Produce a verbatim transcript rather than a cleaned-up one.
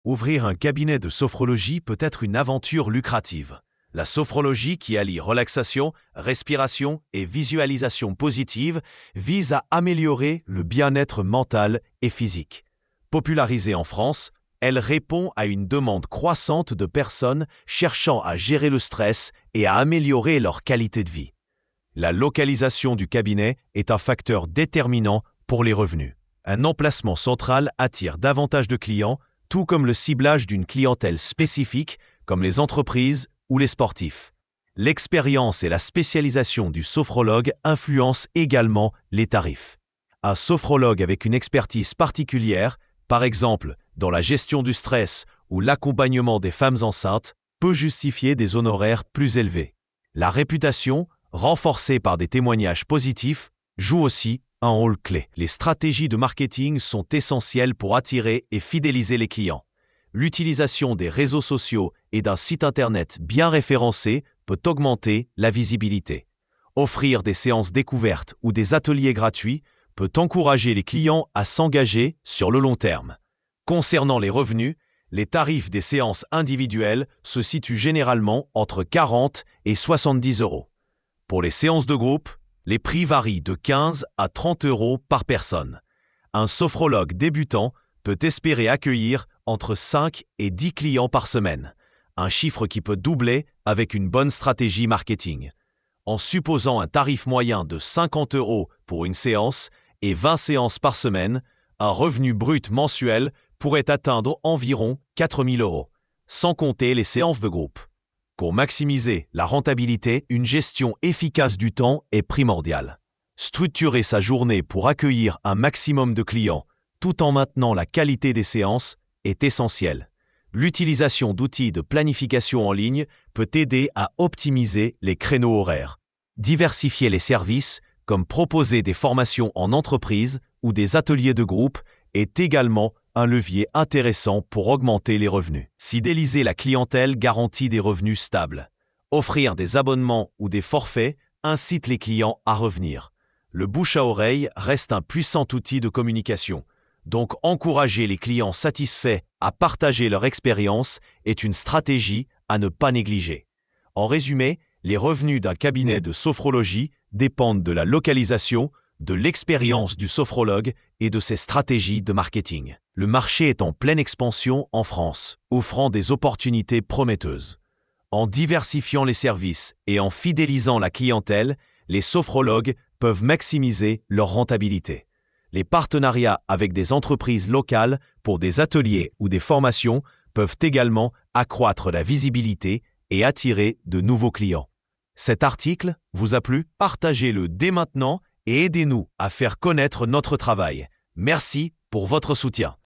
Ouvrir un cabinet de sophrologie peut être une aventure lucrative. La sophrologie, qui allie relaxation, respiration et visualisation positive, vise à améliorer le bien-être mental et physique. Popularisée en France, elle répond à une demande croissante de personnes cherchant à gérer le stress et à améliorer leur qualité de vie. La localisation du cabinet est un facteur déterminant pour les revenus. Un emplacement central attire davantage de clients, tout comme le ciblage d'une clientèle spécifique, comme les entreprises ou les sportifs. L'expérience et la spécialisation du sophrologue influencent également les tarifs. Un sophrologue avec une expertise particulière, par exemple dans la gestion du stress ou l'accompagnement des femmes enceintes, peut justifier des honoraires plus élevés. La réputation, renforcée par des témoignages positifs, joue aussi un rôle clé. Les stratégies de marketing sont essentielles pour attirer et fidéliser les clients. L'utilisation des réseaux sociaux et d'un site internet bien référencé peut augmenter la visibilité. Offrir des séances découvertes ou des ateliers gratuits peut encourager les clients à s'engager sur le long terme. Concernant les revenus, les tarifs des séances individuelles se situent généralement entre quarante et soixante-dix euros. Pour les séances de groupe, les prix varient de quinze à trente euros par personne. Un sophrologue débutant peut espérer accueillir entre cinq et dix clients par semaine, un chiffre qui peut doubler avec une bonne stratégie marketing. En supposant un tarif moyen de cinquante euros pour une séance et vingt séances par semaine, un revenu brut mensuel pourrait atteindre environ quatre mille euros, sans compter les séances de groupe. Pour maximiser la rentabilité, une gestion efficace du temps est primordiale. Structurer sa journée pour accueillir un maximum de clients, tout en maintenant la qualité des séances, est essentiel. L'utilisation d'outils de planification en ligne peut aider à optimiser les créneaux horaires. Diversifier les services, comme proposer des formations en entreprise ou des ateliers de groupe, est également un levier intéressant pour augmenter les revenus. Fidéliser la clientèle garantit des revenus stables. Offrir des abonnements ou des forfaits incite les clients à revenir. Le bouche à oreille reste un puissant outil de communication. Donc, encourager les clients satisfaits à partager leur expérience est une stratégie à ne pas négliger. En résumé, les revenus d'un cabinet de sophrologie dépendent de la localisation, de l'expérience du sophrologue et de ses stratégies de marketing. Le marché est en pleine expansion en France, offrant des opportunités prometteuses. En diversifiant les services et en fidélisant la clientèle, les sophrologues peuvent maximiser leur rentabilité. Les partenariats avec des entreprises locales pour des ateliers ou des formations peuvent également accroître la visibilité et attirer de nouveaux clients. Cet article vous a plu? Partagez-le dès maintenant et aidez-nous à faire connaître notre travail. Merci pour votre soutien.